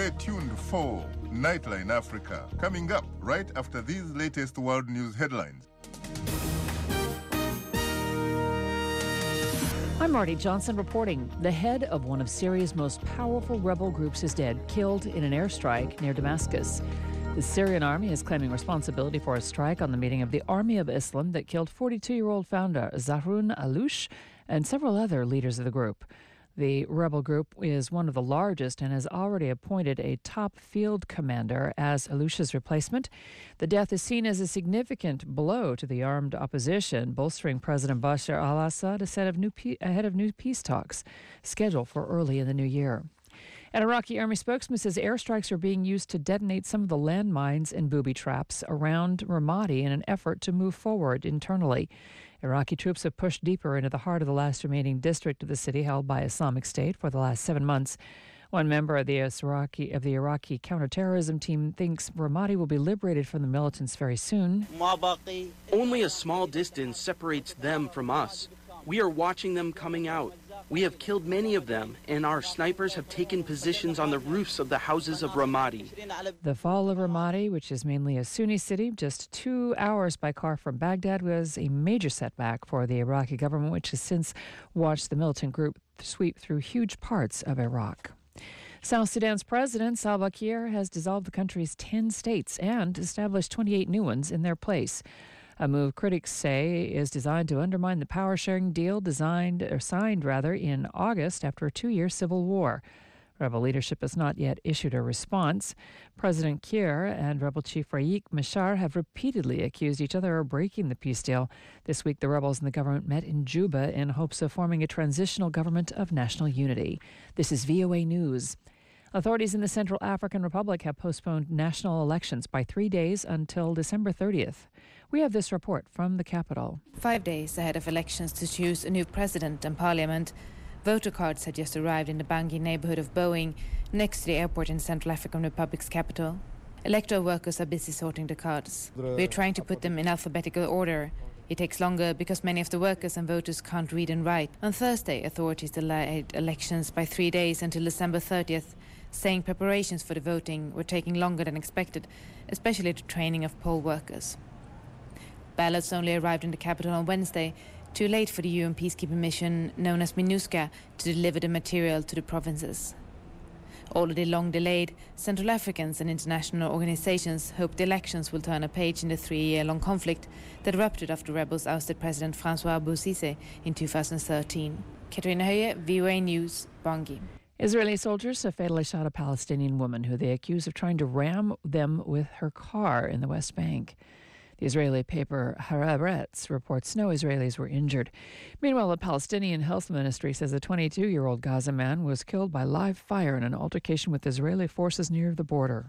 Stay tuned for Nightline Africa, coming up right after these latest world news headlines. I'm Marty Johnson reporting. The head of one of Syria's most powerful rebel groups is dead, killed in an airstrike near Damascus. The Syrian army is claiming responsibility for a strike on the meeting of the Army of Islam that killed 42-year-old founder Zahrun Aloush and several other leaders of the group. The rebel group is one of the largest and has already appointed a top field commander as Aloush's replacement. The death is seen as a significant blow to the armed opposition, bolstering President Bashar al-Assad ahead of new peace talks scheduled for early in the new year. An Iraqi army spokesman says airstrikes are being used to detonate some of the landmines and booby traps around Ramadi in an effort to move forward internally. Iraqi troops have pushed deeper into the heart of the last remaining district of the city held by Islamic State for the last 7 months. One member of the Iraqi counterterrorism team thinks Ramadi will be liberated from the militants very soon. Only a small distance separates them from us. We are watching them coming out. We have killed many of them, and our snipers have taken positions on the roofs of the houses of Ramadi. The fall of Ramadi, which is mainly a Sunni city, just 2 hours by car from Baghdad, was a major setback for the Iraqi government, which has since watched the militant group sweep through huge parts of Iraq. South Sudan's president, Salva Kiir, has dissolved the country's 10 states and established 28 new ones in their place. A move critics say is designed to undermine the power-sharing deal signed in August after a 2-year civil war. Rebel leadership has not yet issued a response. President Kiir and rebel chief Riek Machar have repeatedly accused each other of breaking the peace deal. This week, the rebels and the government met in Juba in hopes of forming a transitional government of national unity. This is VOA News. Authorities in the Central African Republic have postponed national elections by 3 days until December 30th. We have this report from the capital. 5 days ahead of elections to choose a new president and parliament, voter cards had just arrived in the Bangui neighborhood of Boeing, next to the airport in Central African Republic's capital. Electoral workers are busy sorting the cards. We're trying to put them in alphabetical order. It takes longer because many of the workers and voters can't read and write. On Thursday, authorities delayed elections by 3 days until December 30th, saying preparations for the voting were taking longer than expected, especially the training of poll workers. Ballots only arrived in the capital on Wednesday, too late for the UN peacekeeping mission known as MINUSCA to deliver the material to the provinces. Already long delayed, Central Africans and international organizations hope the elections will turn a page in the 3-year-long conflict that erupted after rebels ousted President Francois Bozizé in 2013. Katrina Höje, VOA News, Bangui. Israeli soldiers have fatally shot a Palestinian woman who they accuse of trying to ram them with her car in the West Bank. The Israeli paper Haaretz reports no Israelis were injured. Meanwhile, the Palestinian Health Ministry says a 22-year-old Gaza man was killed by live fire in an altercation with Israeli forces near the border.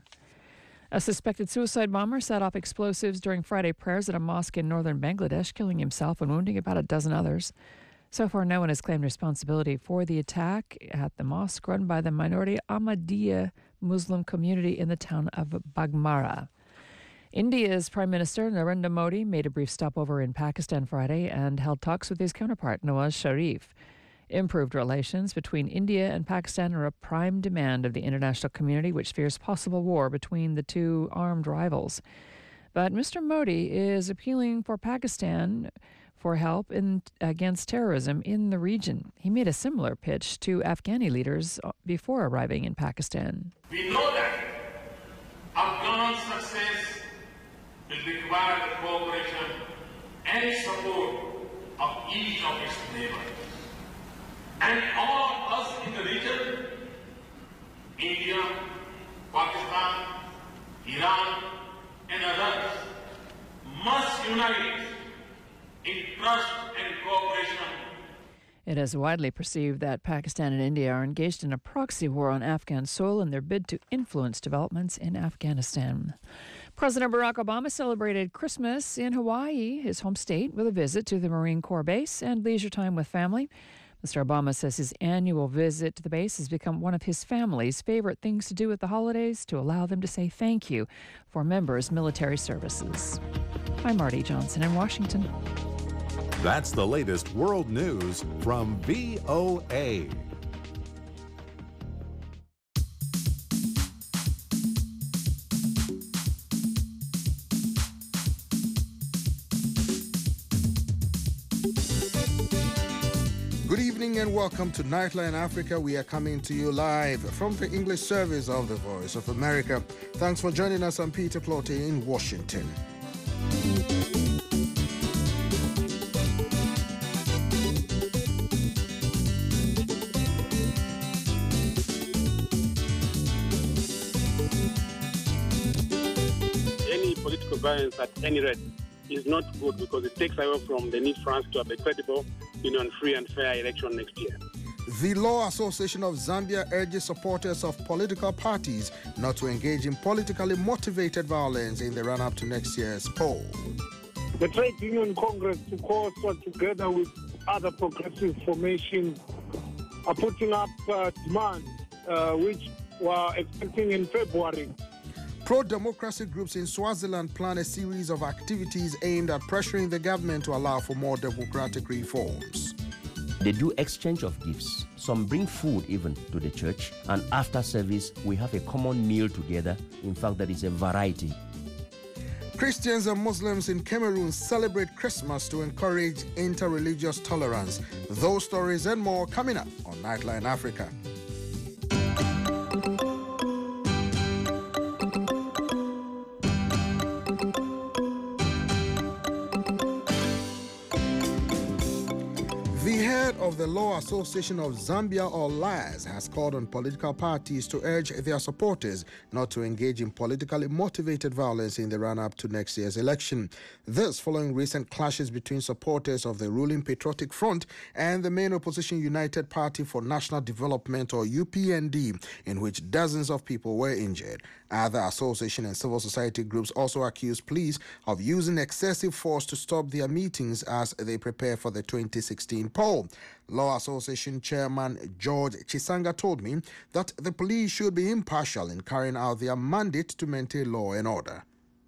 A suspected suicide bomber set off explosives during Friday prayers at a mosque in northern Bangladesh, killing himself and wounding about a dozen others. So far, no one has claimed responsibility for the attack at the mosque run by the minority Ahmadiyya Muslim community in the town of Bagmara. India's Prime Minister Narendra Modi made a brief stopover in Pakistan Friday and held talks with his counterpart, Nawaz Sharif. Improved relations between India and Pakistan are a prime demand of the international community, which fears possible war between the two armed rivals. But Mr. Modi is appealing for Pakistan for help against terrorism in the region. He made a similar pitch to Afghani leaders before arriving in Pakistan. We know that Afghan success will require the cooperation and support of each of its neighbors. And all of us in the region, India, Pakistan, Iran, and others, must unite in trust and cooperation. It is widely perceived that Pakistan and India are engaged in a proxy war on Afghan soil in their bid to influence developments in Afghanistan. President Barack Obama celebrated Christmas in Hawaii, his home state, with a visit to the Marine Corps base and leisure time with family. Mr. Obama says his annual visit to the base has become one of his family's favorite things to do at the holidays to allow them to say thank you for members' military services. I'm Marty Johnson in Washington. That's the latest world news from VOA. Good evening and welcome to Nightline Africa. We are coming to you live from the English service of the Voice of America. Thanks for joining us. I'm Peter Clotte in Washington. Any political violence at any rate is not good because it takes away from the need for us to have a credible, free and fair election next year. The Law Association of Zambia urges supporters of political parties not to engage in politically motivated violence in the run-up to next year's poll. The Trade Union Congress, together with other progressive formations, are putting up demands which were expecting in February. Pro-democracy groups in Swaziland plan a series of activities aimed at pressuring the government to allow for more democratic reforms. They do exchange of gifts. Some bring food even to the church, and after service, we have a common meal together. In fact, there is a variety. Christians and Muslims in Cameroon celebrate Christmas to encourage inter-religious tolerance. Those stories and more coming up on Nightline Africa. Of the Law Association of Zambia, or LAZ, has called on political parties to urge their supporters not to engage in politically motivated violence in the run-up to next year's election. This following recent clashes between supporters of the ruling Patriotic Front and the main opposition United Party for National Development, or UPND, in which dozens of people were injured. Other association and civil society groups also accuse police of using excessive force to stop their meetings as they prepare for the 2016 poll. Law Association Chairman George Chisanga told me that the police should be impartial in carrying out their mandate to maintain law and order.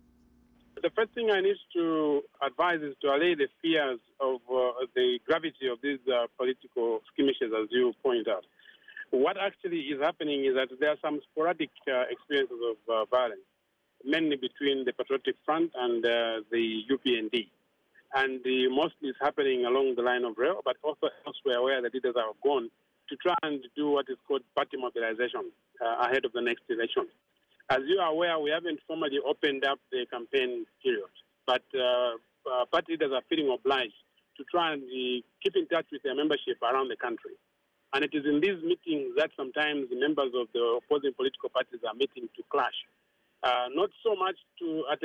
The first thing I need to advise is to allay the fears of the gravity of these political skirmishes, as you point out. What actually is happening is that there are some sporadic experiences of violence, mainly between the Patriotic Front and the UPND. And mostly it's happening along the line of rail, but also elsewhere where the leaders have gone to try and do what is called party mobilization ahead of the next election. As you are aware, we haven't formally opened up the campaign period, but party leaders are feeling obliged to try and keep in touch with their membership around the country. And it is in these meetings that sometimes the members of the opposing political parties are meeting to clash. Not so much at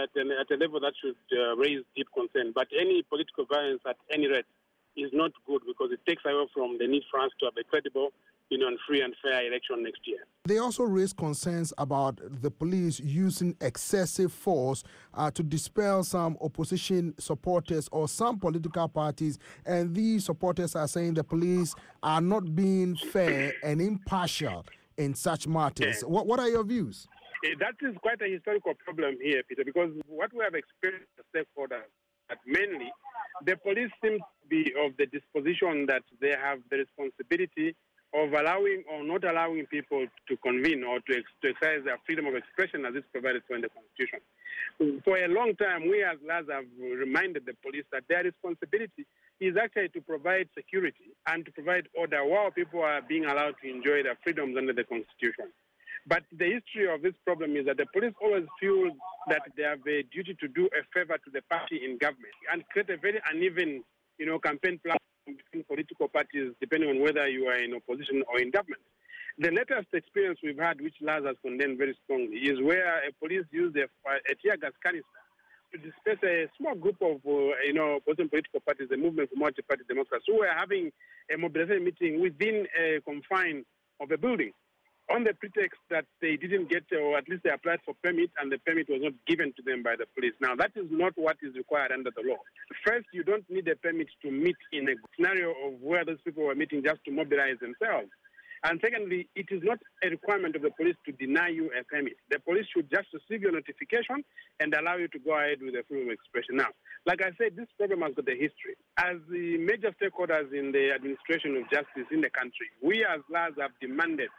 a level that should raise deep concern, but any political violence at any rate is not good because it takes away from the need for us to have a credible, and free and fair election next year. They also raise concerns about the police using excessive force to dispel some opposition supporters or some political parties, and these supporters are saying the police are not being fair and impartial in such matters. Yeah. What are your views? That is quite a historical problem here, Peter, because what we have experienced as stakeholders, that mainly the police seem to be of the disposition that they have the responsibility of allowing or not allowing people to convene or to exercise their freedom of expression as it's provided for in the Constitution. For a long time, we as LAZ have reminded the police that their responsibility is actually to provide security and to provide order while people are being allowed to enjoy their freedoms under the Constitution. But the history of this problem is that the police always feel that they have a duty to do a favor to the party in government and create a very uneven, campaign platform between political parties, depending on whether you are in opposition or in government. The latest experience we've had, which LAZ has condemned very strongly, is where a police used a tear gas canister to disperse a small group of, opposing political parties, the Movement for Multi-Party Democracy, who were having a mobilization meeting within a confine of a building, on the pretext that they didn't get, or at least they applied for permit, and the permit was not given to them by the police. Now, that is not what is required under the law. First, you don't need a permit to meet in a scenario of where those people were meeting just to mobilize themselves. And secondly, it is not a requirement of the police to deny you a permit. The police should just receive your notification and allow you to go ahead with the freedom of expression. Now, like I said, this problem has got a history. As the major stakeholders in the administration of justice in the country, we as LAZ have demanded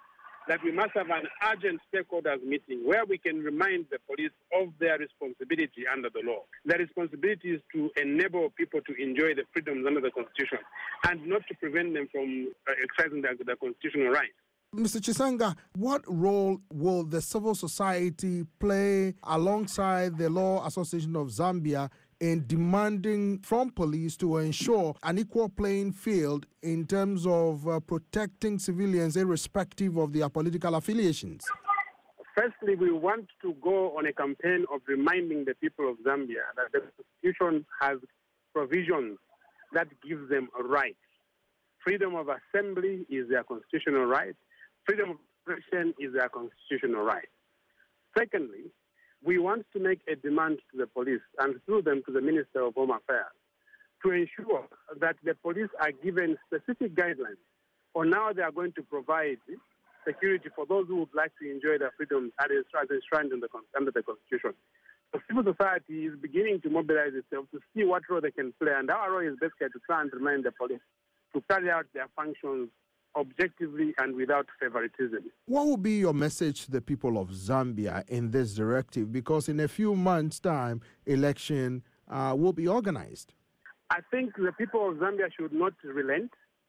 that we must have an urgent stakeholders meeting where we can remind the police of their responsibility under the law. Their responsibility is to enable people to enjoy the freedoms under the Constitution and not to prevent them from exercising their constitutional rights. Mr. Chisanga, what role will the civil society play alongside the Law Association of Zambia in demanding from police to ensure an equal playing field in terms of protecting civilians irrespective of their political affiliations? Firstly, we want to go on a campaign of reminding the people of Zambia that the Constitution has provisions that give them a right. Freedom of assembly is their constitutional right. Freedom of expression is their constitutional right. Secondly, we want to make a demand to the police and through them to the Minister of Home Affairs to ensure that the police are given specific guidelines on how they are going to provide security for those who would like to enjoy their freedoms as enshrined under the Constitution. The civil society is beginning to mobilize itself to see what role they can play, and our role is basically to try and remind the police to carry out their functions objectively and without favoritism. What will be your message to the people of Zambia in this directive? Because in a few months' time, election will be organized. I think the people of Zambia should not relent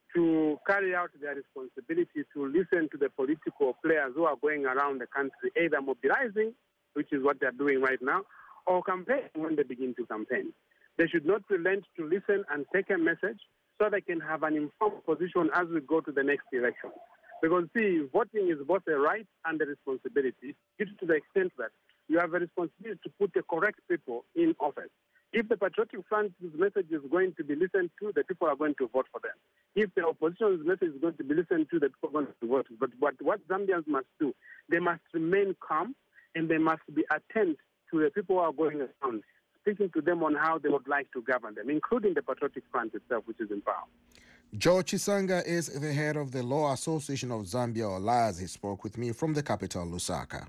to carry out their responsibility to listen to the political players who are going around the country, either mobilizing, which is what they're doing right now, or campaigning when they begin to campaign. They should not relent to listen and take a message so they can have an informed position as we go to the next election. Because, see, voting is both a right and a responsibility, due to the extent that you have a responsibility to put the correct people in office. If the Patriotic Front's message is going to be listened to, the people are going to vote for them. If the opposition's message is going to be listened to, the people are going to vote. But what Zambians must do, they must remain calm and they must be attentive to the people who are going around, speaking to them on how they would like to govern them, including the Patriotic Front itself, which is in power. George Chisanga is the head of the Law Association of Zambia, or LAZ. He spoke with me from the capital, Lusaka.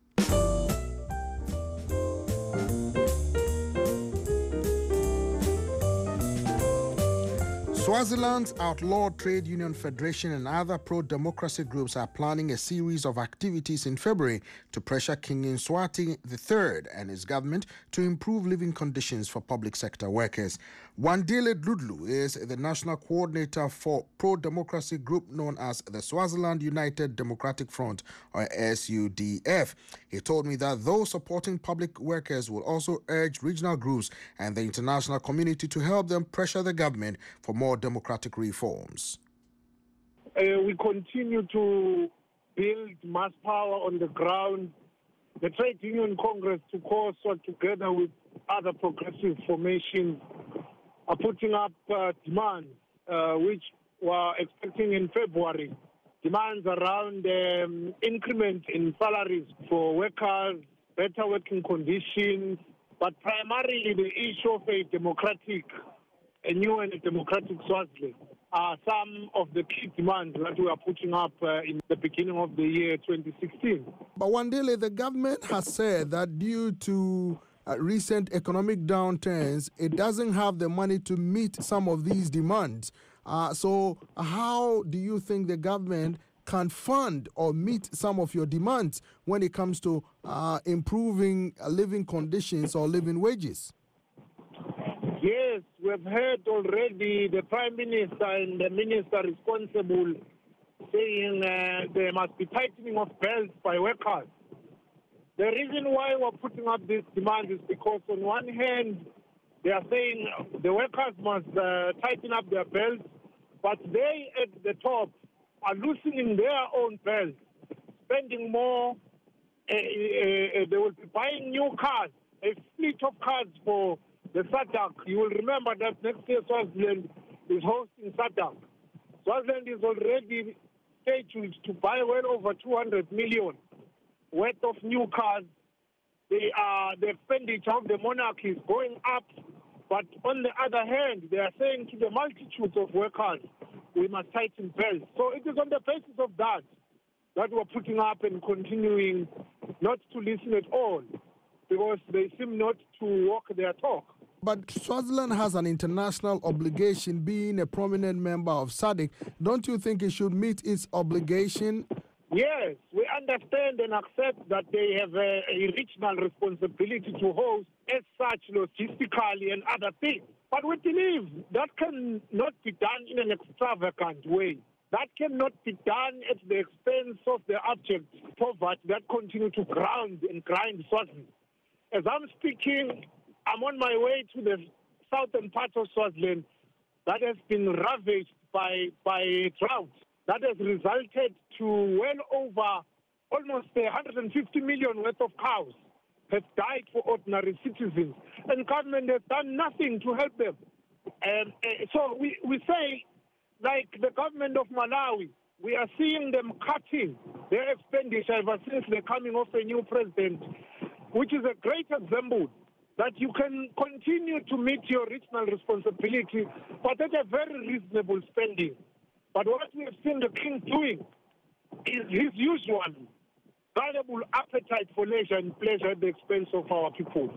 Swaziland's outlawed trade union federation and other pro-democracy groups are planning a series of activities in February to pressure King Mswati III and his government to improve living conditions for public sector workers. Wandile Dludlu is the national coordinator for pro-democracy group known as the Swaziland United Democratic Front, or SUDF. He told me that those supporting public workers will also urge regional groups and the international community to help them pressure the government for more democratic reforms. We continue to build mass power on the ground. The Trade Union Congress, to COSWA, together with other progressive formations, are putting up demands, which we're expecting in February. Demands around increment in salaries for workers, better working conditions, but primarily the issue of a new and democratic Swaziland are some of the key demands that we are putting up in the beginning of the year 2016. But Wandile, the government has said that due to recent economic downturns, it doesn't have the money to meet some of these demands. So how do you think the government can fund or meet some of your demands when it comes to improving living conditions or living wages? Yes, we've heard already the Prime Minister and the Minister responsible saying there must be tightening of belts by workers. The reason why we're putting up this demand is because on one hand, they are saying the workers must tighten up their belts, but they at the top are loosening their own belts, spending more. They will be buying new cars, a fleet of cars for the SADC. You will remember that next year Swaziland is hosting SADC. Swaziland is already scheduled to buy well over 200 million worth of new cars. The expenditure of the monarchy is going up, but on the other hand, they are saying to the multitudes of workers, we must tighten belts. So it is on the basis of that we're putting up and continuing not to listen at all, because they seem not to walk their talk. But Swaziland has an international obligation, being a prominent member of SADC. Don't you think it should meet its obligation Yes, we understand and accept that they have a regional responsibility to host as such logistically and other things. But we believe that cannot be done in an extravagant way. That cannot be done at the expense of the abject poverty that continue to ground and grind Swaziland. As I'm speaking, I'm on my way to the southern part of Swaziland that has been ravaged by drought. That has resulted to well over almost 150 million worth of cows have died for ordinary citizens. And government has done nothing to help them. So we say, like the government of Malawi, we are seeing them cutting their expenditure ever since the coming of a new president, which is a great example that you can continue to meet your regional responsibility, but at a very reasonable spending. But what we have seen the king doing is his usual valuable appetite for leisure and pleasure at the expense of our people.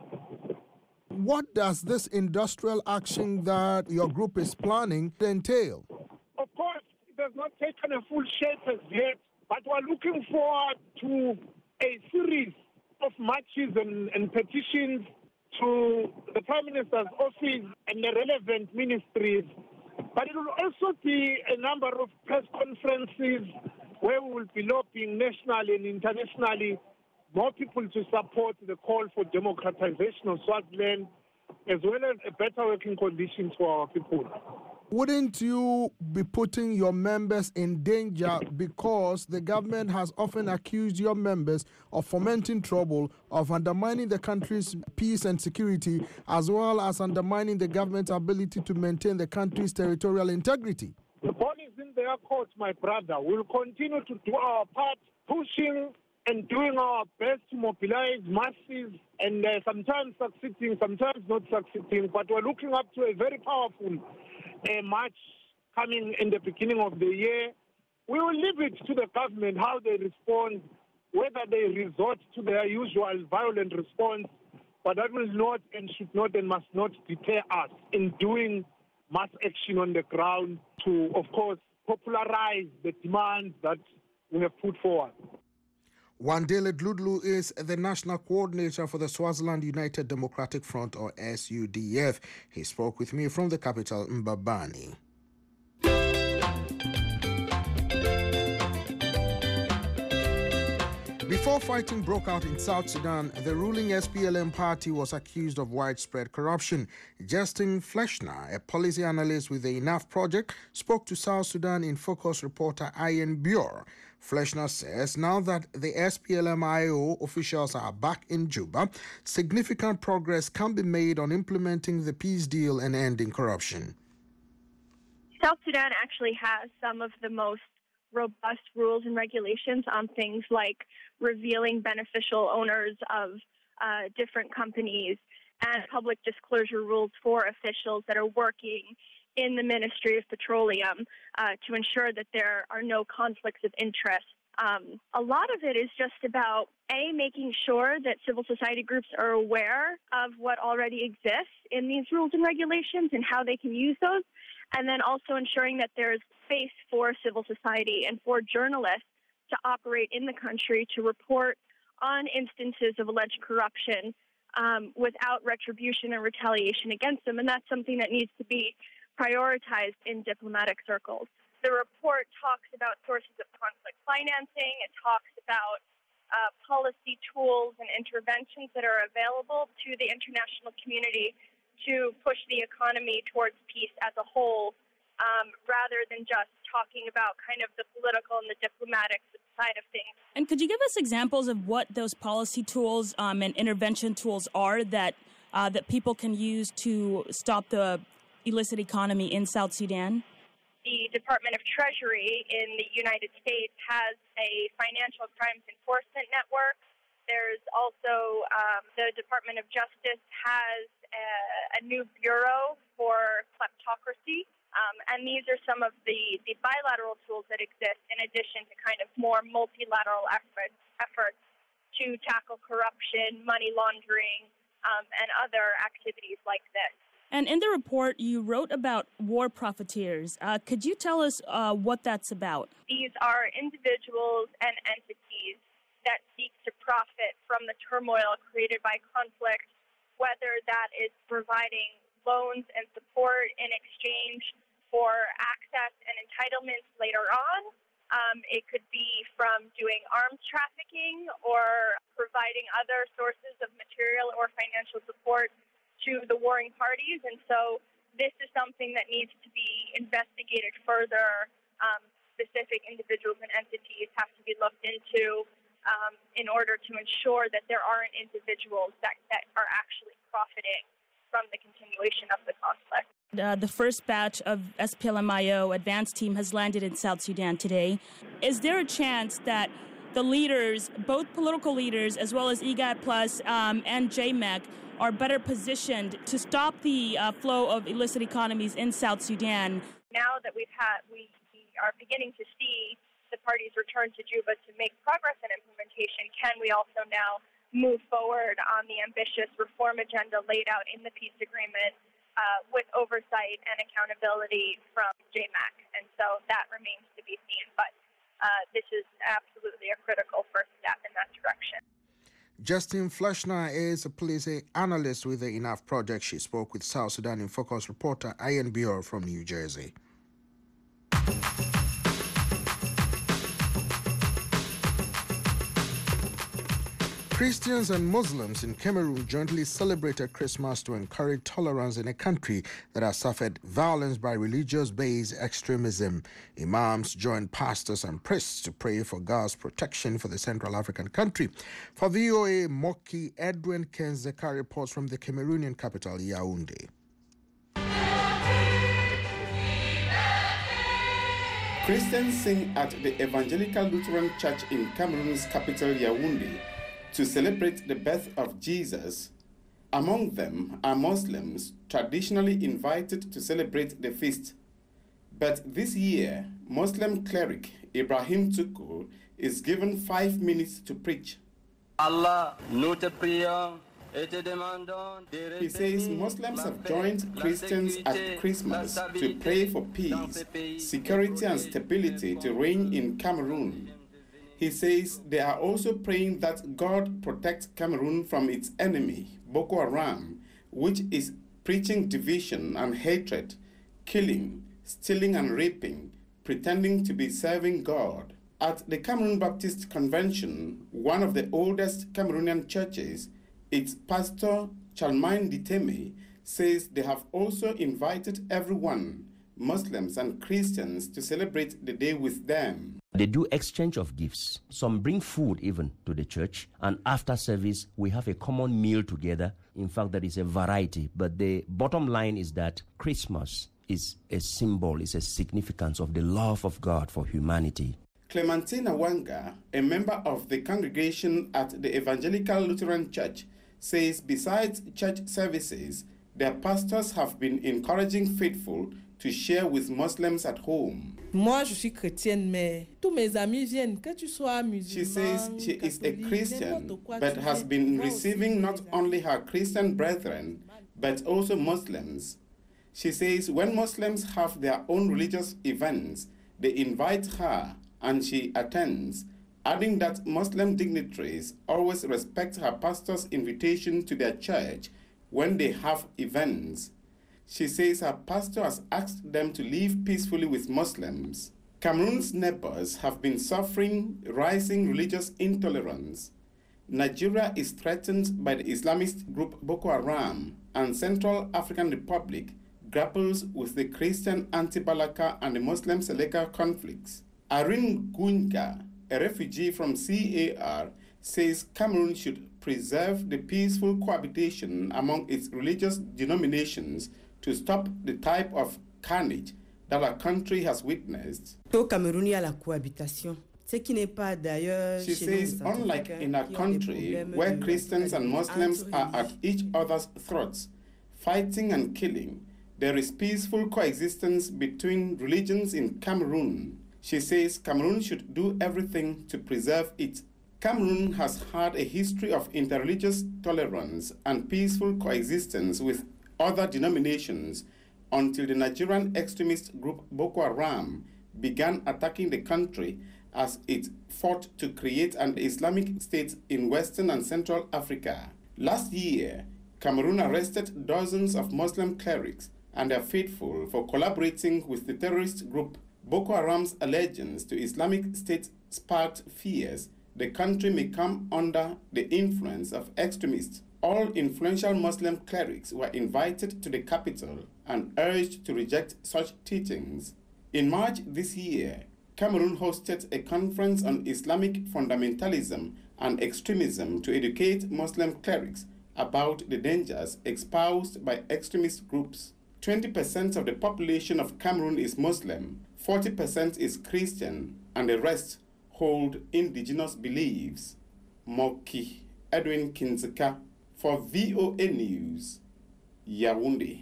What does this industrial action that your group is planning entail? Of course, it has not taken a full shape as yet, but we're looking forward to a series of marches and petitions to the Prime Minister's office and the relevant ministries. But it will also be a number of press conferences where we will be lobbying nationally and internationally more people to support the call for democratization of Swaziland, as well as a better working conditions for our people. Wouldn't you be putting your members in danger because the government has often accused your members of fomenting trouble, of undermining the country's peace and security, as well as undermining the government's ability to maintain the country's territorial integrity? The ball is in their court, my brother. We'll continue to do our part, pushing and doing our best to mobilize masses, and sometimes succeeding, sometimes not succeeding. But we're looking up to a very powerful march coming in the beginning of the year. We will leave it to the government how they respond, whether they resort to their usual violent response, but that will not and should not and must not deter us in doing mass action on the ground to, of course, popularize the demands that we have put forward. Wandile Dludlu is the national coordinator for the Swaziland United Democratic Front, or SUDF. He spoke with me from the capital, Mbabane. Before fighting broke out in South Sudan, the ruling SPLM party was accused of widespread corruption. Justin Fleshner, a policy analyst with the Enough Project, spoke to South Sudan in Focus reporter Ian Bure. Fleshner says now that the SPLM-IO officials are back in Juba, significant progress can be made on implementing the peace deal and ending corruption. South Sudan actually has some of the most robust rules and regulations on things like revealing beneficial owners of different companies and public disclosure rules for officials that are working in the Ministry of Petroleum to ensure that there are no conflicts of interest. A lot of it is just about, A, making sure that civil society groups are aware of what already exists in these rules and regulations and how they can use those, and then also ensuring that there's space for civil society and for journalists to operate in the country to report on instances of alleged corruption without retribution or retaliation against them. And that's something that needs to be prioritized in diplomatic circles. The report talks about sources of conflict financing. It talks about policy tools and interventions that are available to the international community to push the economy towards peace as a whole, rather than just talking about kind of the political and the diplomatic side of things. And could you give us examples of what those policy tools and intervention tools are that people can use to stop the illicit economy in South Sudan? The Department of Treasury in the United States has a financial crimes enforcement network. There's also the Department of Justice has a new bureau for kleptocracy. And these are some of the bilateral tools that exist in addition to kind of more multilateral efforts to tackle corruption, money laundering, and other activities like this. And in the report, you wrote about war profiteers. Could you tell us what that's about? These are individuals and entities that seek to profit from the turmoil created by conflict, whether that is providing loans and support in exchange for access and entitlements later on. It could be from doing arms trafficking or providing other sources of material or financial support to the warring parties. And so this is something that needs to be investigated further. Specific individuals and entities have to be looked into in order to ensure that there aren't individuals that are actually profiting from the continuation of the conflict. The first batch of SPLM-IO advance team has landed in South Sudan today. Is there a chance that the leaders, both political leaders as well as IGAD Plus and JMEC, are better positioned to stop the flow of illicit economies in South Sudan? Now that we are beginning to see the parties return to Juba to make progress in implementation, can we also now move forward on the ambitious reform agenda laid out in the peace agreement with oversight and accountability from JMAC? And so that remains to be seen, but this is absolutely a critical first step in that direction. Justine Fleischner is a policy analyst with the Enough Project. She spoke with South Sudan in Focus reporter Ian Bior from New Jersey. Christians and Muslims in Cameroon jointly celebrated Christmas to encourage tolerance in a country that has suffered violence by religious-based extremism. Imams joined pastors and priests to pray for God's protection for the Central African country. For VOA Moki, Edwin Kenzeka reports from the Cameroonian capital, Yaoundé. Christians sing at the Evangelical Lutheran Church in Cameroon's capital, Yaoundé, to celebrate the birth of Jesus. Among them are Muslims traditionally invited to celebrate the feast. But this year, Muslim cleric Ibrahim Tukur is given 5 minutes to preach. He says Muslims have joined Christians at Christmas to pray for peace, security and stability to reign in Cameroon. He says they are also praying that God protects Cameroon from its enemy, Boko Haram, which is preaching division and hatred, killing, stealing and raping, pretending to be serving God. At the Cameroon Baptist Convention, one of the oldest Cameroonian churches, its pastor, Chalmain Diteme, says they have also invited everyone, Muslims and Christians, to celebrate the day with them. They do exchange of gifts. Some bring food even to the church. And after service, we have a common meal together. In fact, there is a variety. But the bottom line is that Christmas is a symbol, is a significance of the love of God for humanity. Clementina Wanga, a member of the congregation at the Evangelical Lutheran Church, says besides church services, their pastors have been encouraging faithful to share with Muslims at home. She says she is a Christian, but has been receiving not only her Christian brethren, but also Muslims. She says when Muslims have their own religious events, they invite her and she attends, adding that Muslim dignitaries always respect her pastor's invitation to their church when they have events. She says her pastor has asked them to live peacefully with Muslims. Cameroon's neighbors have been suffering rising religious intolerance. Nigeria is threatened by the Islamist group Boko Haram, and Central African Republic grapples with the Christian anti-Balaka and the Muslim Seleka conflicts. Irene Gunga, a refugee from CAR, says Cameroon should preserve the peaceful cohabitation among its religious denominations to stop the type of carnage that our country has witnessed. She says, unlike in our country, where Christians and Muslims are at each other's throats, fighting and killing, there is peaceful coexistence between religions in Cameroon. She says Cameroon should do everything to preserve it. Cameroon has had a history of interreligious tolerance and peaceful coexistence with other denominations until the Nigerian extremist group Boko Haram began attacking the country as it fought to create an Islamic state in Western and Central Africa. Last year, Cameroon arrested dozens of Muslim clerics and their faithful for collaborating with the terrorist group. Boko Haram's allegiance to Islamic State sparked fears the country may come under the influence of extremists. All influential Muslim clerics were invited to the capital and urged to reject such teachings. In March this year, Cameroon hosted a conference on Islamic fundamentalism and extremism to educate Muslim clerics about the dangers espoused by extremist groups. 20% of the population of Cameroon is Muslim, 40% is Christian, and the rest hold indigenous beliefs. Moki Edwin Kinzeka for VOA News, Yaoundé.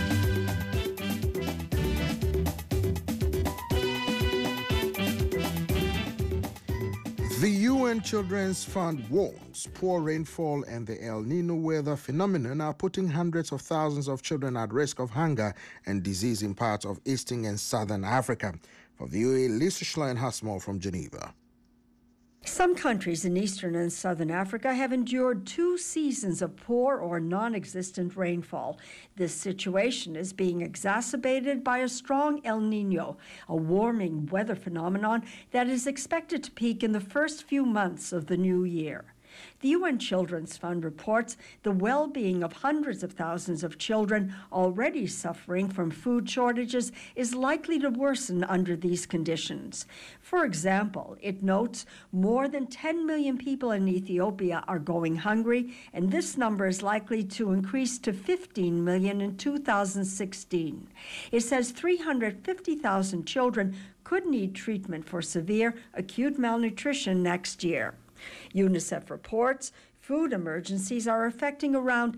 The UN Children's Fund warns poor rainfall and the El Nino weather phenomenon are putting hundreds of thousands of children at risk of hunger and disease in parts of Eastern and Southern Africa. For VOA, Lisa Schlein has more from Geneva. Some countries in Eastern and Southern Africa have endured 2 seasons of poor or non-existent rainfall. This situation is being exacerbated by a strong El Nino, a warming weather phenomenon that is expected to peak in the first few months of the new year. The UN Children's Fund reports the well-being of hundreds of thousands of children already suffering from food shortages is likely to worsen under these conditions. For example, it notes more than 10 million people in Ethiopia are going hungry, and this number is likely to increase to 15 million in 2016. It says 350,000 children could need treatment for severe acute malnutrition next year. UNICEF reports food emergencies are affecting around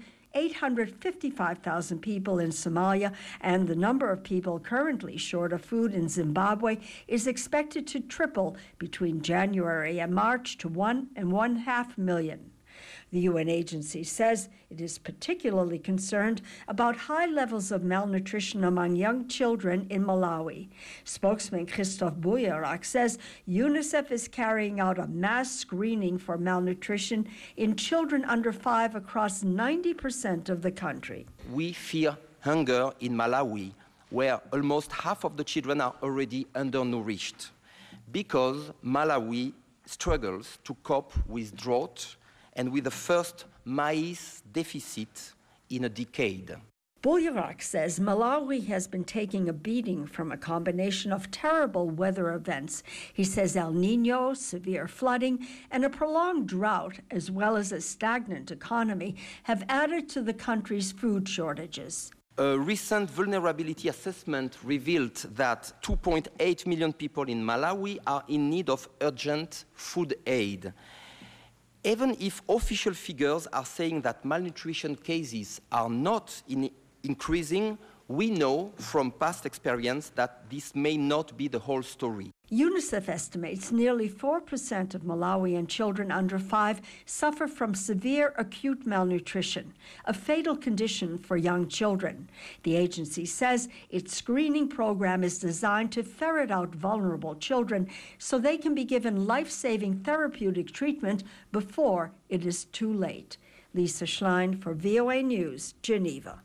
855,000 people in Somalia, and the number of people currently short of food in Zimbabwe is expected to triple between January and March to 1.5 million. The UN agency says it is particularly concerned about high levels of malnutrition among young children in Malawi. Spokesman Christophe Bouyarak says UNICEF is carrying out a mass screening for malnutrition in children under 5 across 90% of the country. We fear hunger in Malawi, where almost half of the children are already undernourished, because Malawi struggles to cope with drought and with the first maize deficit in a decade. Bouyarak says Malawi has been taking a beating from a combination of terrible weather events. He says El Nino, severe flooding, and a prolonged drought, as well as a stagnant economy, have added to the country's food shortages. A recent vulnerability assessment revealed that 2.8 million people in Malawi are in need of urgent food aid. Even if official figures are saying that malnutrition cases are not increasing, we know from past experience that this may not be the whole story. UNICEF estimates nearly 4% of Malawian children under 5 suffer from severe acute malnutrition, a fatal condition for young children. The agency says its screening program is designed to ferret out vulnerable children so they can be given life-saving therapeutic treatment before it is too late. Lisa Schlein for VOA News, Geneva.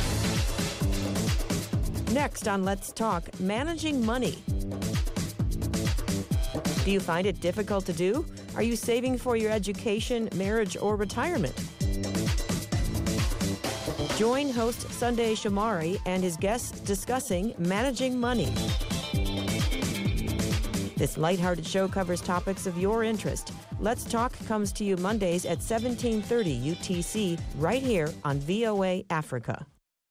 Next on Let's Talk, managing money. Do you find it difficult to do? Are you saving for your education, marriage, or retirement? Join host Sunday Shomari and his guests discussing managing money. This lighthearted show covers topics of your interest. Let's Talk comes to you Mondays at 1730 UTC right here on VOA Africa.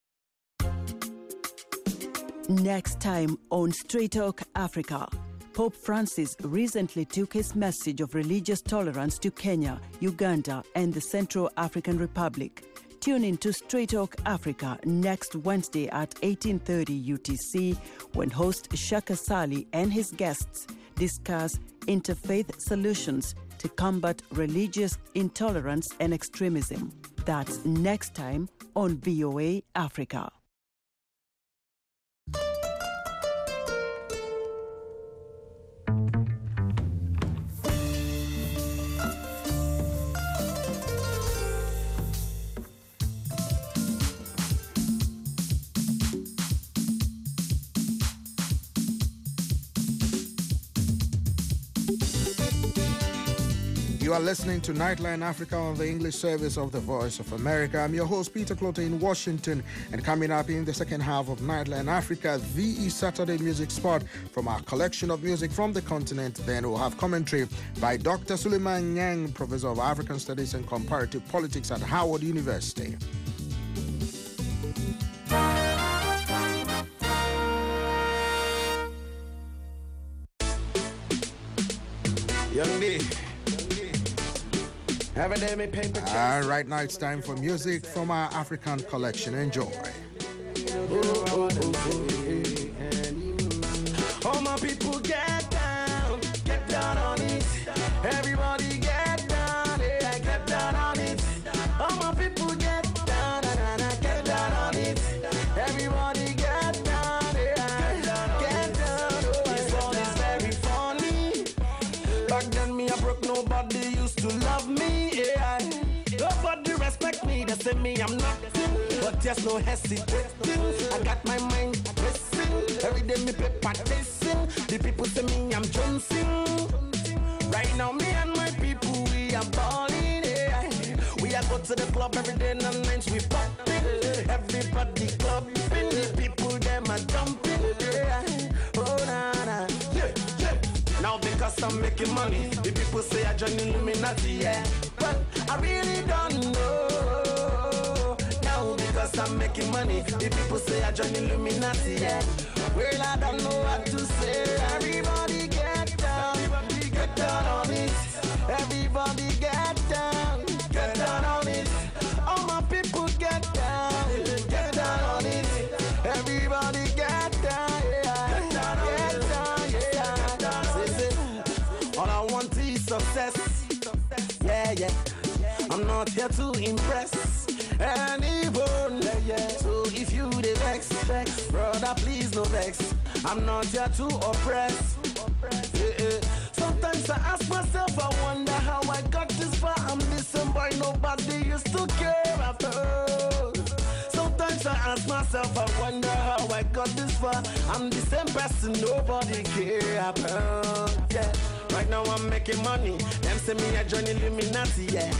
Next time on Straight Talk Africa. Pope Francis recently took his message of religious tolerance to Kenya, Uganda, and the Central African Republic. Tune in to Straight Talk Africa next Wednesday at 1830 UTC when host Shaka Sali and his guests discuss interfaith solutions to combat religious intolerance and extremism. That's next time on VOA Africa. You are listening to Nightline Africa on the English service of the Voice of America. I'm your host, Peter Clote in Washington. And coming up in the second half of Nightline Africa, the Saturday music spot from our collection of music from the continent. Then we'll have commentary by Dr. Suleiman Nyang, Professor of African Studies and Comparative Politics at Howard University. Right now it's time for music from our African collection. Enjoy. All my people get down on it. Everybody get down, yeah, get down on it. All my people get down on it. Everybody get down, yeah, get down. This all is very funny. Back then me I broke, nobody used to love me, yeah. Nobody respect me, they say me I'm nothing, but there's no hesitating. I got my mind racing, every day me paper chasing. The people say me I'm Jonesing. Right now me and my people we are balling, yeah. We are go to the club every day and nights we popping. Everybody clubbing, the people them are jumping, yeah. Oh na na, yeah, yeah. Now because I'm making money, the people say I join Illuminati, yeah. But I really don't know. Now because I'm making money, the people say I join Illuminati, yeah. Well, I don't know what to say. Everybody get down on it. Everybody get down on it. All my people get down on it. Everybody get down, yeah. Get down. All I want is success, yeah. I'm not here to impress anyone, yeah. So if you the vex, brother, please no vex. I'm not here to oppress, yeah. Sometimes I ask myself, I wonder how I got this far. I'm listening boy, nobody used to care about. Sometimes I ask myself, I wonder how I got this far. I'm the same person nobody care about, yeah. Right now I'm making money, them say me I join Illuminati, yeah.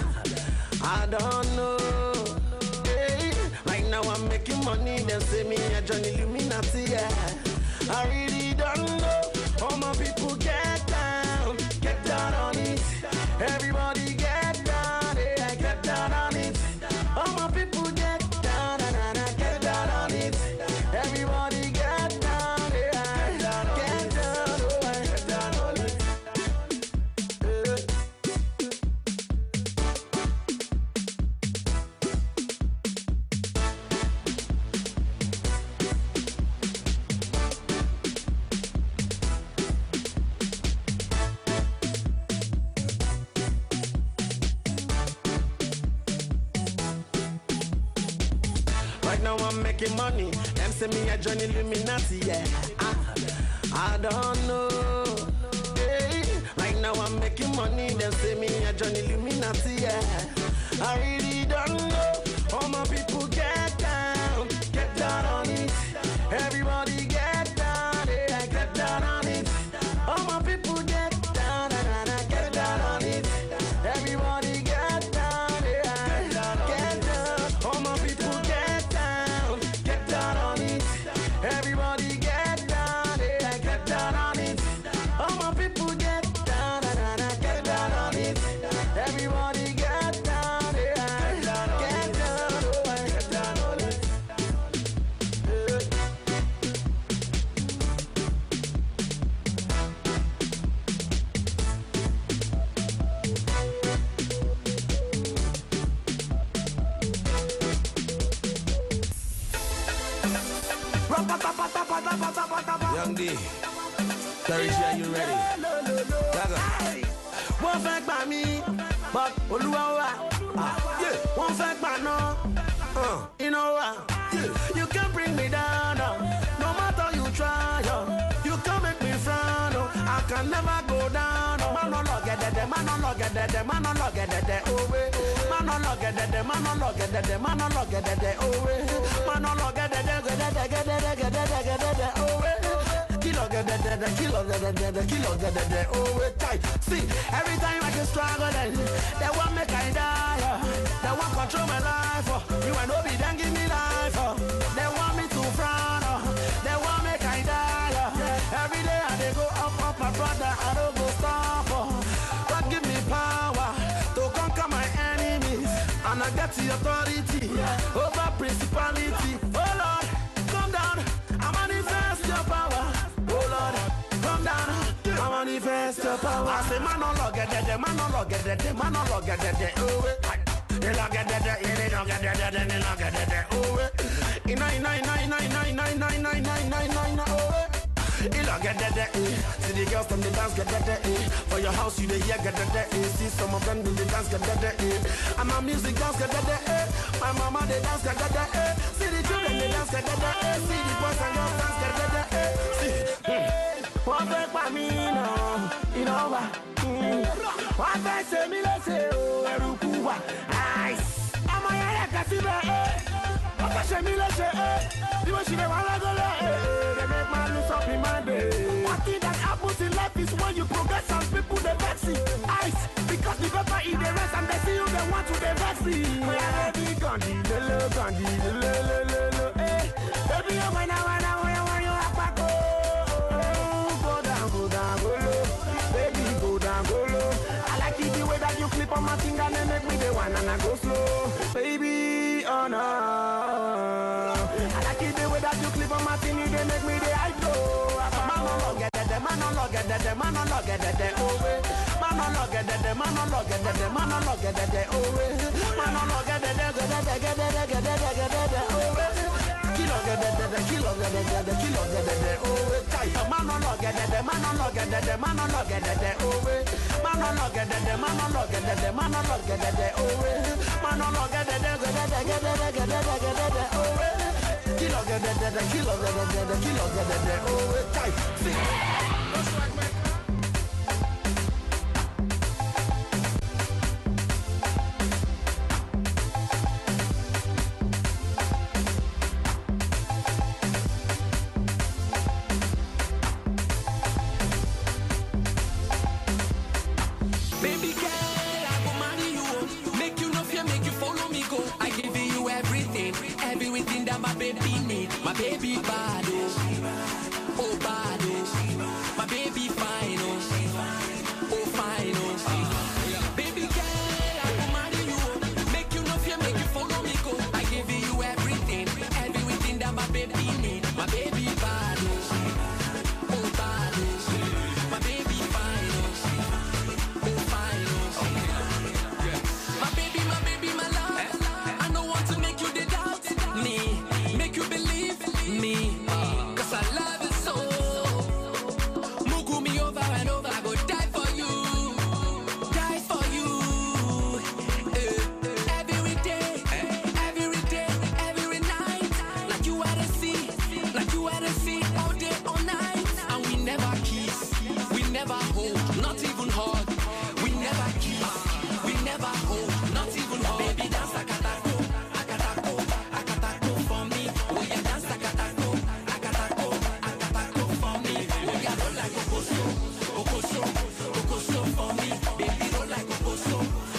I don't know, hey. Right now I'm making money, them say me I join Illuminati, yeah. I really don't know. All my people get down on it. Everybody get down, yeah, get down on it. All my people get down on it. Everybody get down, yeah, get down on it. Now I'm making money, them say me I join Illuminati, yeah. I don't know, hey. Right now I'm making money, them say me I join Illuminati, yeah. I really don't know. All my people get down on it. Everybody get down, yeah, get down on it. All my people get down on it. Everybody get down, yeah, get down. All my people get down on it. Everybody get down, yeah, get down on it. All my people get down on it. Everybody get down, yeah, get down on it. Young D, Tarisha, you ready? Won't affect by me, but Oluwa, yeah. One fact, man, no. You know what? You can bring me down, no matter you try, you can make me frown, I can never go down, man no look at that, man no look at that, man no look at that, oh way, man no look at that, man no look at that, man no look at that, oh way, man no look at that, oh way. Kilo get that, oh way, tight. See, every time I can struggle, they want me kind die, they want control my life, you and Obi then give me life, they want me to frown, they want me kind die, every day I they go up, my brother, I don't go stop, God give me power to conquer my enemies, and I get the authority over principality. Oh Lord, come down, I manifest your power. Oh Lord, come down, I manifest your power. I say man no look at that, man no look at that, man no look at that, oh they look at that, they look at that, they look at that, oh he look at that, see the girls from the dance get that, for your house you the hear get that, see some of them do the dance get that, and my music dance get that, my mama they dance get that, see the children they dance get that, see the boys and girls dance get that, see. One break by me now, you know what? One break say me let's say oh erukuwa, ice. I'm a yaya kasibe, okay say me let's say, you want she be wanna go they make man lose up in my day. One thing that happens in life is when you progress and people they vex it, ice. Because the paper in the rest and they see you they want to they vex it. Yeah, baby, gandhi, lo, baby, you wanna you up back. I like it the way that you clip on my finger and make me the one and I go slow, baby, oh no. I like it the way that you clip on my finger, they make me the high flow. Man no look at that, man no look at that, man no look at that, oh way. Man no look at that, man no look at that, man no look at that, oh way. Man no look at that, oh way. Kilo get that, oh way. Man no look at that, man no look at that, man no look at that, oh way. Man no look at that, man no look at that, man no look at that, oh way. Man no look at that, oh way. Kilo get that, oh way. Tight. My baby bad, oh bad, my baby fine, oh fine, baby girl, I go marry you, make you no fear, make you follow me go. I give you everything that my baby need. My baby bad, oh bad, my baby fine, oh fine, my baby, my love. I don't want to make you doubt me, make you believe me, cause I love you so. Mugu me over and over, I go die for you, every day, every night, like you at the sea, all day, all night, and we never kiss, we never hold, not even hug, we never kiss, we never hold, not even hug. Baby, dance akatako for me, oh yeah, dance akatako for me, oh yeah, roll like okoso for me, baby, roll like okoso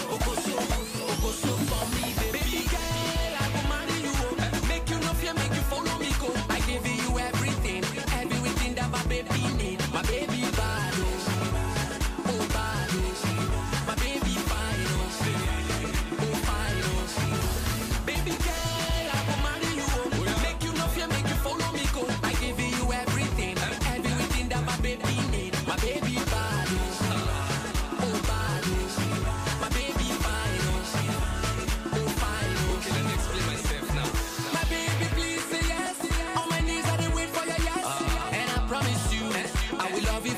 for me, baby girl, I go marry you, make you no fear, make you follow me go. I give you everything that my baby need. My baby bad, oh bad, my baby fine, oh fine, baby girl, I go marry you, make you no fear, make you follow me go. I give you everything that my baby need. My baby bad, oh bad, my baby fine, oh fine. Okay, let me explain myself now. My baby, please say yes. On my knees I dey wait for your yes, and I promise you I will love you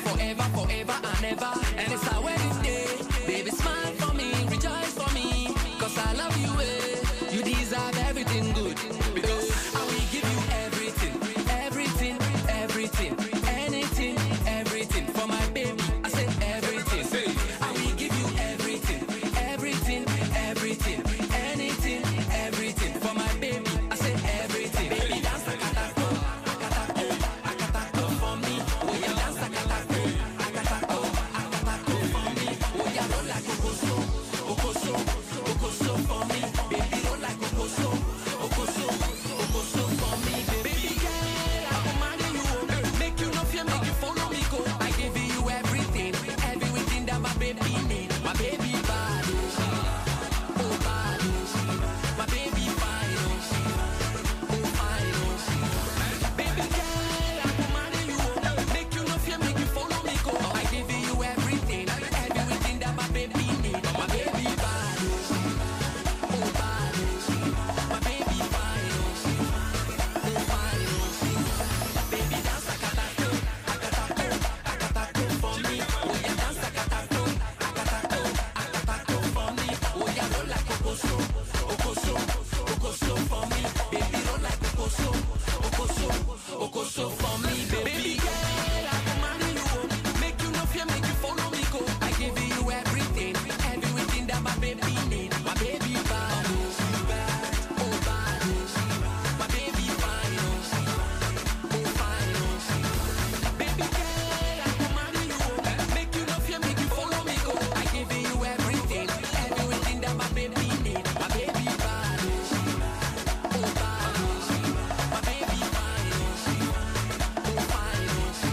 okoso, okoso, okoso for me. Baby, roll like okoso, okoso, okoso for me, baby. Baby girl, I go marry you, make you no fear, make you follow me go. I give you everything, everything that my baby need. My baby bad, oh bad, my baby fine, oh fine, baby girl, I go marry you, make you no fear, make you follow me go. I give you everything, everything that my baby need. My baby bad, oh bad, my baby fine, oh fine,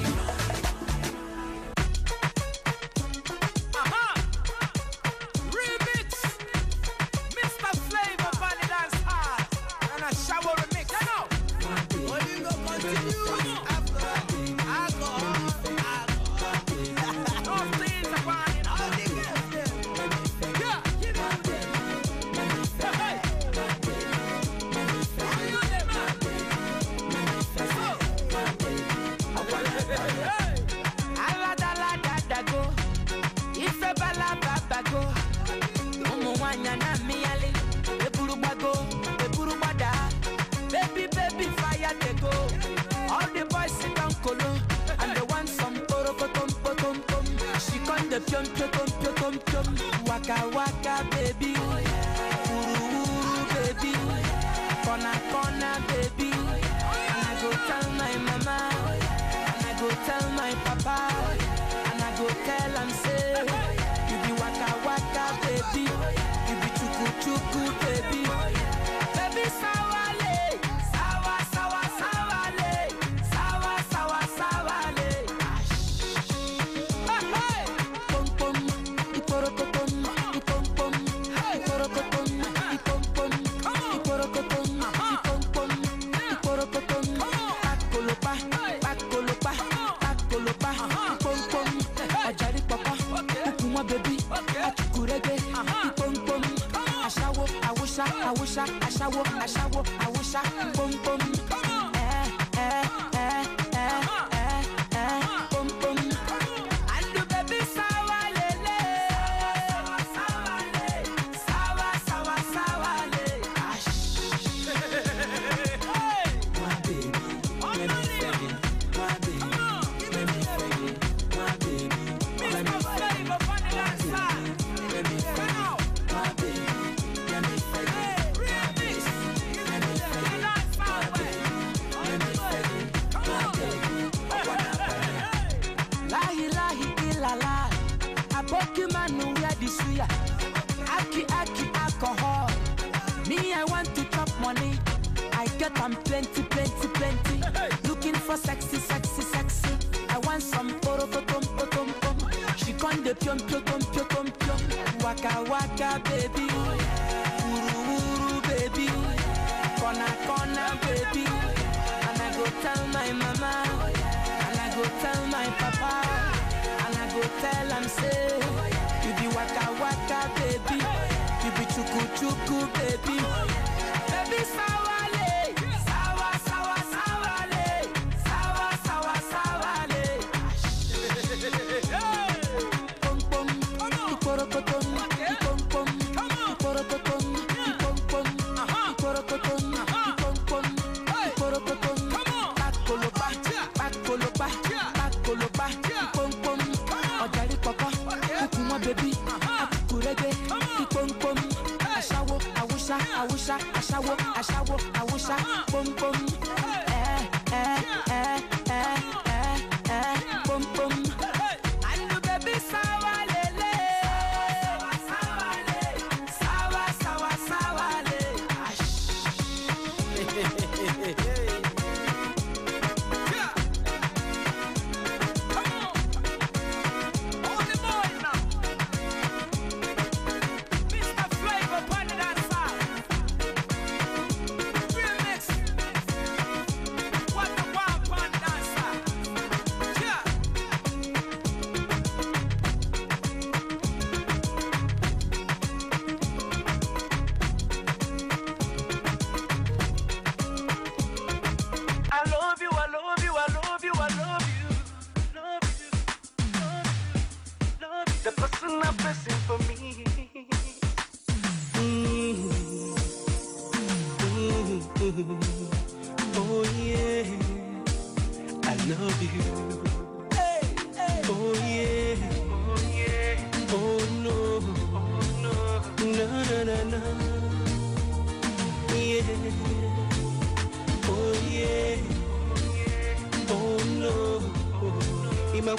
Remix, Mr. Flavor, Bunny Dance Hard, and a shower remix. I know. What you gonna continue? Alcohol. No things upon it. All the girls there. Yeah, give it to them. Hey. All you them, man. Hey. Aladaladago, Ifebalababago, Umuwanya na miale, Eburubago, Eburubada, baby, baby, fire they go. All the boys sit down colo, and they want some porokotom, potom, pom. She con the pion, pion, pion, pion, waka, waka, baby, uru, uru, baby, corner, corner, baby. And I go tell my mama, and I go tell my papa, and I go tell him say, you be waka waka baby, you be chuku chuku baby, baby sawale, sawa sawa sawale, sawa sawa sawale. Hey, pom pom, iporokotom, ipom pom, iporokotom, ipom pom, iporokotom, ipom pom, iporokotom, pakolopa, pakolopa, pakolopa, ipom pom, ajari papa, ukuma baby, achukurege, ipom pom, ashawo, awusha, awusha, ashawo, ashawo, awusha, pom pom, pom pom, and the baby sawa lele, sawa le, sawa sawa sawa le, my baby, let me feel it, my baby, let me feel it, my baby, let me feel it, let me feel it, my baby, let me feel it, my baby, let me feel it, my baby, let me feel it, my baby, lahi lahi ilala, aboki manu where the suya, aki aki alcohol. Me I want to chop money, I get them plenty, plenty, plenty. Looking for sexy, sexy, sexy. I want some porokotom, potom, pom. She con the pion, pion, pion, pion, pion. Waka waka baby, uru uru baby, corner corner baby. And I go tell my mama, and I go tell my papa, and I go tell him say, you be waka waka baby, you be chuku chuku baby, baby sawale, sawa sawa sawale, sawa sawa sawale. Pom pom, iporokotom, ipom pom, iporokotom, ipom pom, iporokotom, ipom pom, iporokotom, pakolopa, pakolopa, pakolopa, ipom pom, ojari papa, ukuma baby, akukurege, ipom pom, ashawo, awusha, awusha, ashawo, ashawo, awusha, pom pom, pom pom, and the baby sawa lele, sawa le, sawa sawa sawa le. Mr. Flavor, Bunny Dance Hard. Remix. What the wild Bunny Dance Hard.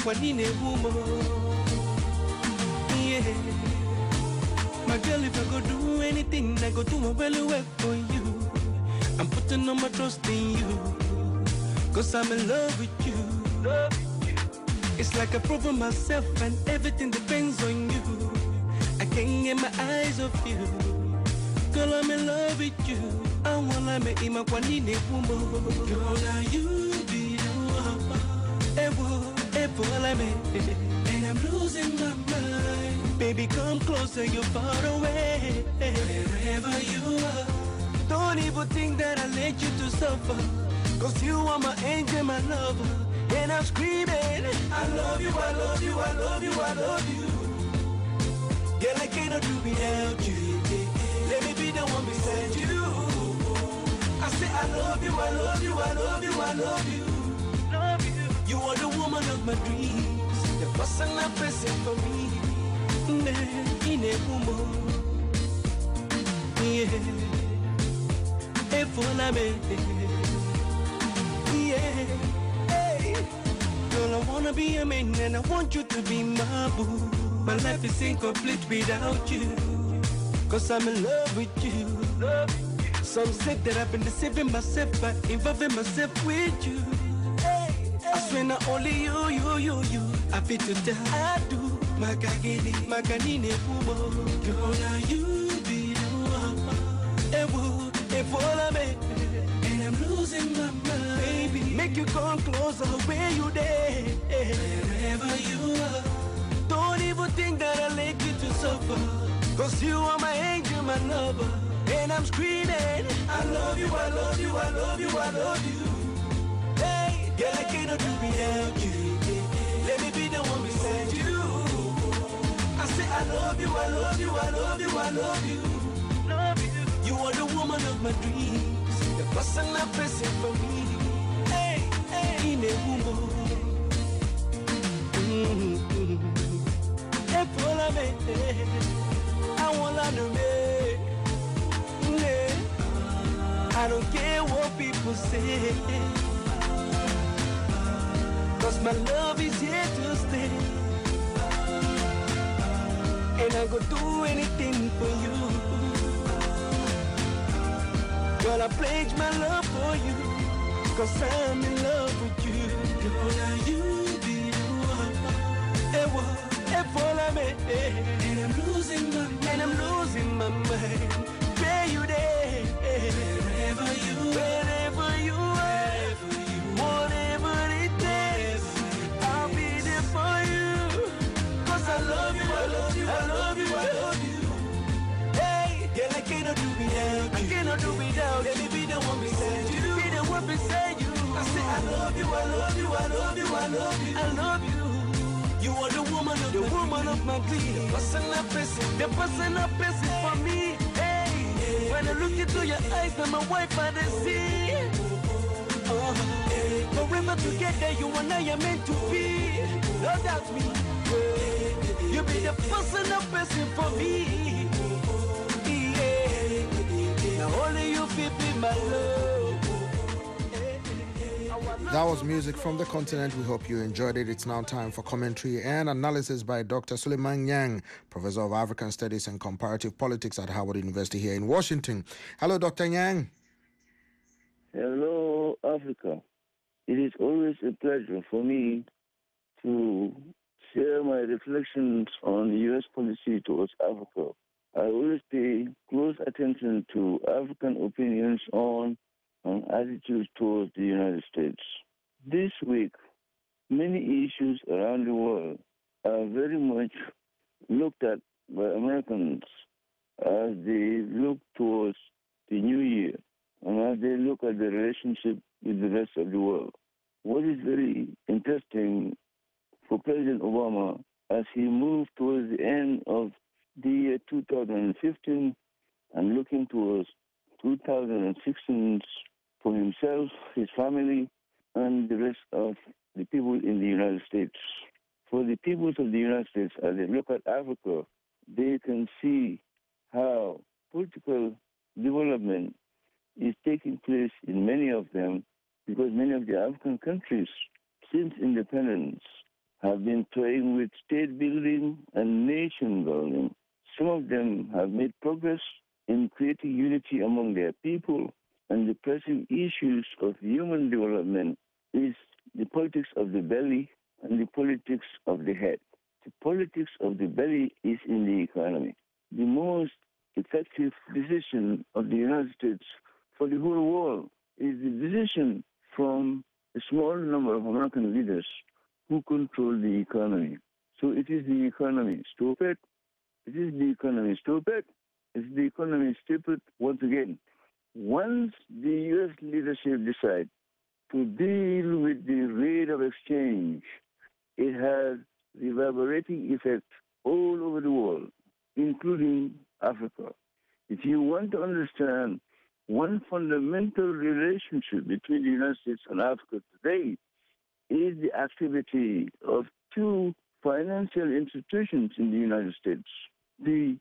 kwanine woman. Yeah. My girl, if I go do anything, I go do my well work for you. I'm putting all my trust in you, 'cause I'm in love with you. It's like I've proven myself and everything depends on you. I can't get my eyes off you. Girl, I'm in love with you. I wanna make him a kwanine woman. Girl, now you be the one. And I'm losing my mind. Baby, come closer, you're far away. Wherever you are, don't even think that I let you to suffer. 'Cause you are my angel, my lover. And I'm screaming, I love you, I love you, I love you, I love you. Girl, I cannot do without you. Let me be the one beside you. I say I love you, I love you, I love you, I love you. You are the woman of my dreams, the person I'm pressing for me. In a woman, yeah. If all I'm yeah. Hey, girl, I wanna be a man and I want you to be my boo. My life is incomplete without you, 'cause I'm in love with you. Some say that I've been deceiving myself by involving myself with you. I swear not only you. I feel to die. I do. Maganine woman. Girl, now you be the one. If all I'm and I'm losing my mind. Baby, make you come closer where you there. Wherever you are. Don't even think that I let you to suffer. 'Cause you are my angel, my lover. And I'm screaming, I love you, I love you, I love you, I love you. Hey, girl, I cannot do without you. Let me be the one beside you. I say I love you, I love you, I love you, I love you. You are the woman of my dreams, the person I'm pressing for me. Hey, in a woman. Hey, follow me. I wanna know me. I don't care what people say, 'cause my love is here to stay. And I go do anything for you. Girl, I pledge my love for you, 'cause I'm in love with you. Girl, now you be the one. Follow me. And I'm losing my mind. Where you there? Wherever you are, whatever it takes, I'll be there for you. 'Cause I love you, I love you, I love you, I love you. Hey, girl, I cannot do without you. I cannot do without. Let me be the one beside you. Be the one beside you. I say I love you, I love you, I love you, I love you, I love you. You are the woman of my dreams, the person I'm pressing for me. Hey, when I look into your eyes, I'm a wife I see. Forever together, you and I are meant to be. Don't doubt me. You be the person I'm pressing for me. Yeah. Now only you feel my love. That was music from the continent. We hope you enjoyed it. It's now time for commentary and analysis by Dr. Suleiman Nyang, Professor of African Studies and Comparative Politics at Howard University here in Washington. Hello, Dr. Nyang. Hello, Africa. It is always a pleasure for me to share my reflections on U.S. policy towards Africa. I always pay close attention to African opinions on attitudes towards the United States. This week, many issues around the world are very much looked at by Americans as they look towards the new year and as they look at the relationship with the rest of the world. What is very interesting for President Obama as he moved towards the end of the year 2015 and looking towards 2016 for himself, his family, and the rest of the people in the United States. For the peoples of the United States, as they look at Africa, they can see how political development is taking place in many of them, because many of the African countries, since independence, have been toying with state building and nation building. Some of them have made progress in creating unity among their people, and the pressing issues of human development is the politics of the belly and the politics of the head. The politics of the belly is in the economy. The most effective decision of the United States for the whole world is the decision from a small number of American leaders who control the economy. So it is the economy, stop it. It is the economy, stop it. It's the economy, stupid once again. Once the U.S. leadership decides to deal with the rate of exchange, it has reverberating effect all over the world, including Africa. If you want to understand one fundamental relationship between the United States and Africa today, is the activity of two financial institutions in the United States. The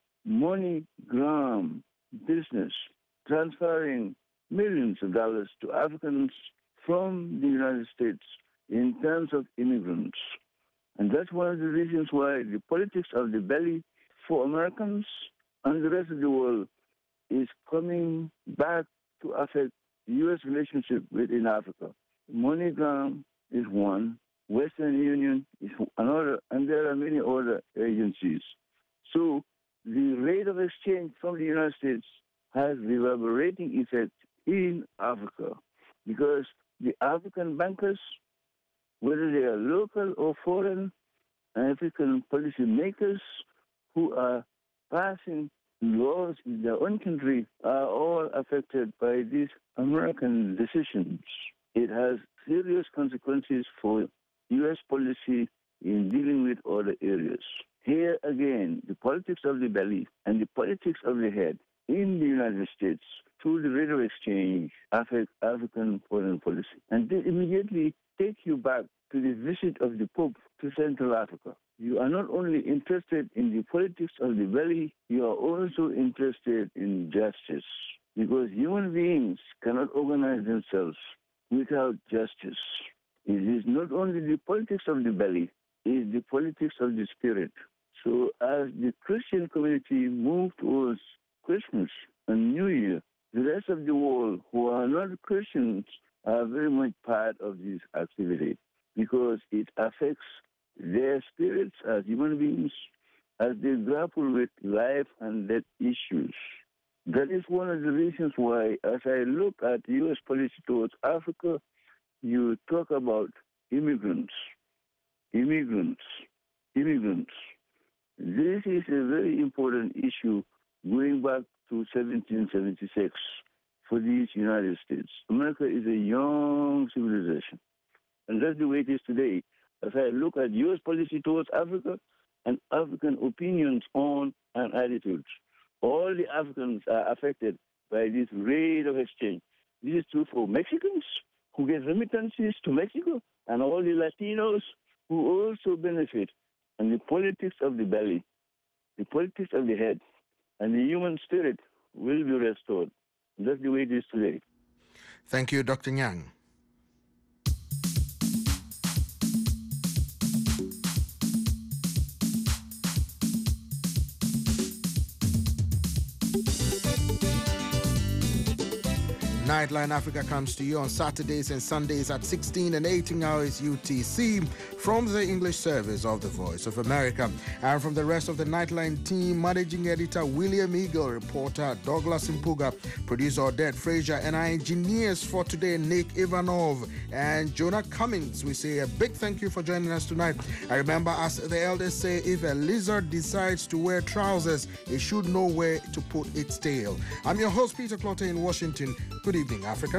MoneyGram business, transferring millions of dollars to Africans from the United States in terms of immigrants. And that's one of the reasons why the politics of the belly for Americans and the rest of the world is coming back to affect the U.S. relationship within Africa. MoneyGram is one, Western Union is another, and there are many other agencies. So the rate of exchange from the United States has reverberating effect in Africa because the African bankers, whether they are local or foreign, African policy makers who are passing laws in their own country are all affected by these American decisions. It has serious consequences for U.S. policy in dealing with other areas. Here again, the politics of the belly and the politics of the head in the United States through the rate of exchange affect African foreign policy. And they immediately take you back to the visit of the Pope to Central Africa. You are not only interested in the politics of the belly, you are also interested in justice, because human beings cannot organize themselves without justice. It is not only the politics of the belly, it is the politics of the spirit. So as the Christian community moves towards Christmas and New Year, the rest of the world who are not Christians are very much part of this activity because it affects their spirits as human beings as they grapple with life and death issues. That is one of the reasons why, as I look at U.S. policy towards Africa, you talk about immigrants. This is a very important issue going back to 1776 for these United States. America is a young civilization, and that's the way it is today. As I look at U.S. policy towards Africa and African opinions on and attitudes, all the Africans are affected by this rate of exchange. This is true for Mexicans who get remittances to Mexico and all the Latinos who also benefit. And the politics of the belly, the politics of the head, and the human spirit will be restored. That's the way it is today. Thank you, Dr. Nyang. Nightline Africa comes to you on Saturdays and Sundays at 16 and 18 hours UTC from the English service of the Voice of America. And from the rest of the Nightline team, managing editor William Eagle, reporter Douglas Mpuga, producer Odette Frazier, and our engineers for today, Nick Ivanov and Jonah Cummings. We say a big thank you for joining us tonight. I remember, as the elders say, if a lizard decides to wear trousers, it should know where to put its tail. I'm your host, Peter Clotter in Washington. Good evening, Africa.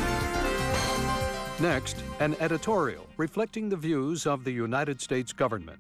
Next, an editorial reflecting the views of the United States government.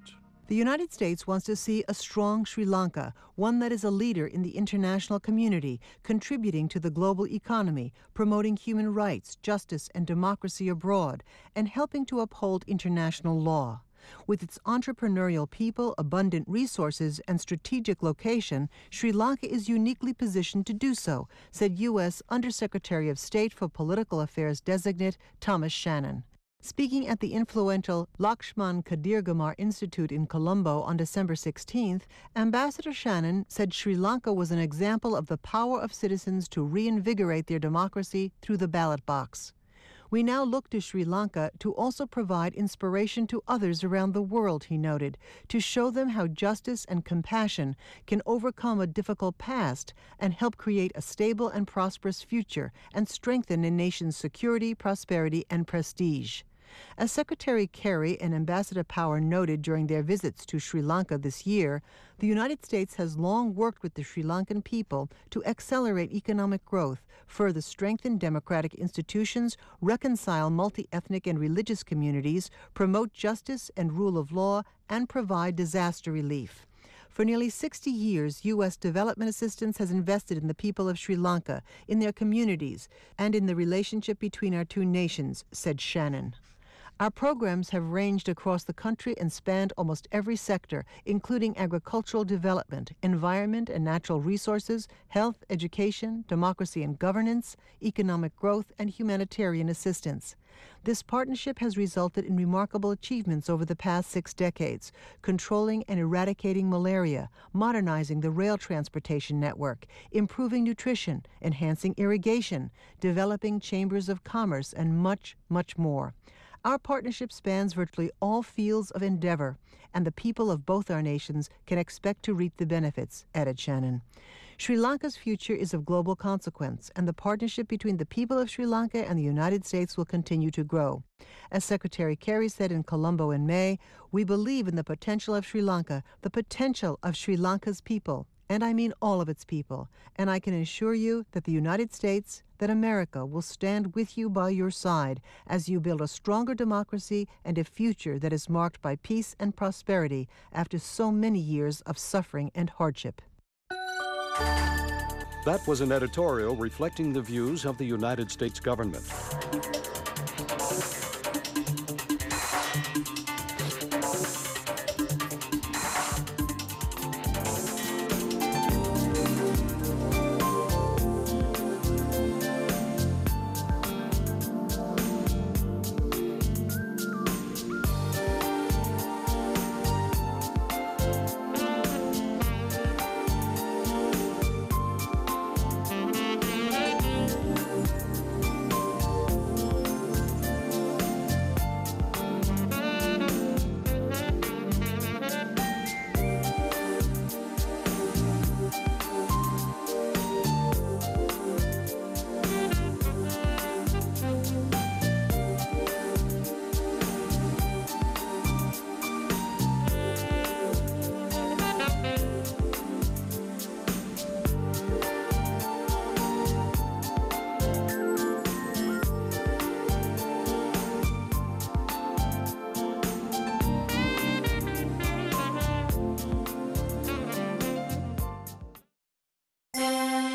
The United States wants to see a strong Sri Lanka, one that is a leader in the international community, contributing to the global economy, promoting human rights, justice, and democracy abroad, and helping to uphold international law. With its entrepreneurial people, abundant resources, and strategic location, Sri Lanka is uniquely positioned to do so, said U.S. Undersecretary of State for Political Affairs designate Thomas Shannon. Speaking at the influential Lakshman Kadirgamar Institute in Colombo on December 16th, Ambassador Shannon said Sri Lanka was an example of the power of citizens to reinvigorate their democracy through the ballot box. We now look to Sri Lanka to also provide inspiration to others around the world, he noted, to show them how justice and compassion can overcome a difficult past and help create a stable and prosperous future and strengthen a nation's security, prosperity, and prestige. As Secretary Kerry and Ambassador Power noted during their visits to Sri Lanka this year, the United States has long worked with the Sri Lankan people to accelerate economic growth, further strengthen democratic institutions, reconcile multi-ethnic and religious communities, promote justice and rule of law, and provide disaster relief. For nearly 60 years, U.S. development assistance has invested in the people of Sri Lanka, in their communities, and in the relationship between our two nations, said Shannon. Our programs have ranged across the country and spanned almost every sector, including agricultural development, environment and natural resources, health, education, democracy and governance, economic growth, and humanitarian assistance. This partnership has resulted in remarkable achievements over the past 6 decades, controlling and eradicating malaria, modernizing the rail transportation network, improving nutrition, enhancing irrigation, developing chambers of commerce, and much, much more. Our partnership spans virtually all fields of endeavor, and the people of both our nations can expect to reap the benefits, added Shannon. Sri Lanka's future is of global consequence, and the partnership between the people of Sri Lanka and the United States will continue to grow. As Secretary Kerry said in Colombo in May, we believe in the potential of Sri Lanka, the potential of Sri Lanka's people, and I mean all of its people, and I can assure you that the United States, that America will stand with you by your side as you build a stronger democracy and a future that is marked by peace and prosperity after so many years of suffering and hardship. That was an editorial reflecting the views of the United States government.